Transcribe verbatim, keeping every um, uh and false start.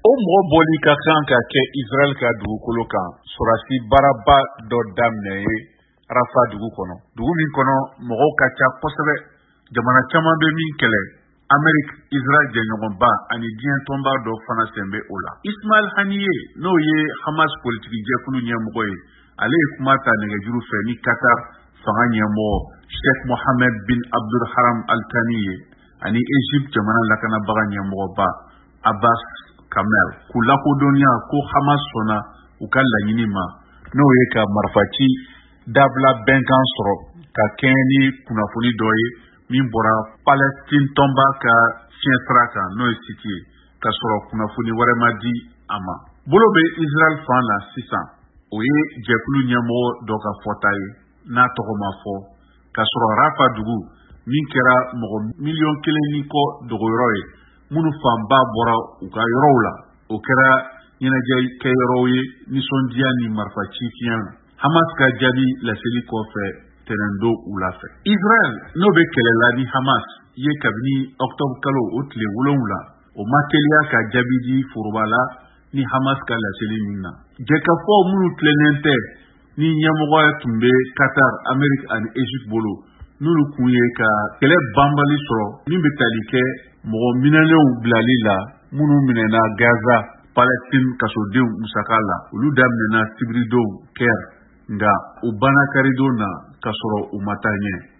O mɔgɔ bɔli ka kan ka kɛ Israël ka dugukolo kan sɔrasi baraba dɔ daminɛ ye Rafa dugu kɔnɔ. Dugu min kɔnɔ mɔgɔw ka ca kosɛbɛ. Jamana caman bɛ min kɛlɛ. Amérique, Israël jɛɲɔgɔnba ani diɲɛ tɔnba dɔ fana sen bɛ o la. Ismail Haniyeh n'o ye Hamas politiki jɛkulu ɲɛmɔgɔ ye, ale ye kuma ta nɛgɛjuru fɛ ni Qatar fanga ɲɛmɔgɔ Sheikh Mohammed bin Abdulharam Al Thani ye ani Egypte jamana lakanabaga ɲɛmɔgɔba Abbas Kamel k'u lakodɔnya ko Hamas sɔnna u ka laɲini ma n'o ye ka marifaci dabila bɛnkan sɔrɔ ka kɛɲɛ ni kunnafoni dɔ ye min bɔra Palestine tɔnba ka fiɲɛsira kan n'o ye site ye ka sɔrɔ kunnafoni wɛrɛ ma di a ma. Bolo bɛ Israël fan la sisan o ye jɛkulu ɲɛmɔgɔ dɔ ka fɔta ye n'a tɔgɔ ma fɔ ka sɔrɔ Rafa dugu min kɛra mɔgɔ miliyɔn kelen ni kɔ dogoyɔrɔ ye minnu fanba bɔra u ka yɔrɔw la o kɛra ɲɛnajɛ kɛyɔrɔw ye nisɔndiya ni marifaci fiɲɛ na. Hamas ka jaabi laseli kɔfɛ tɛnɛndo wula fɛ. Israël n'o bɛ kɛlɛ la ni Hamas ye kabini octobre kalo o tile wolonwula o ma teliya ka jaabi di foroba la ni Hamas ka laseli min na. Jɛkafɔ minnu tilennen tɛ ni ɲɛmɔgɔ tun bɛ Qatar, Amérique ani Egypte bolo n'olu kun ye ka kɛlɛ banbali sɔrɔ min bɛ tali kɛ mɔgɔ minɛlenw bilali la minnu minɛna Gaza, Palestine kasodenw musaka la olu daminɛna sibiridon kɛr nka u banna karidon na ka sɔrɔ u ma taa ɲɛ.